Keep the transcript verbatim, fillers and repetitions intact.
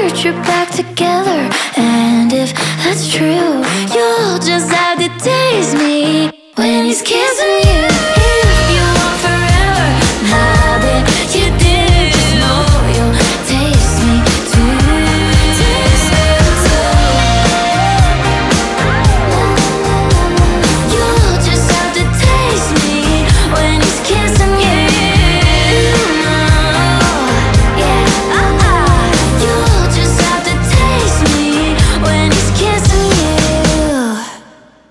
put you back together. And if that's true, you'll just have to taste me when he's kissing you.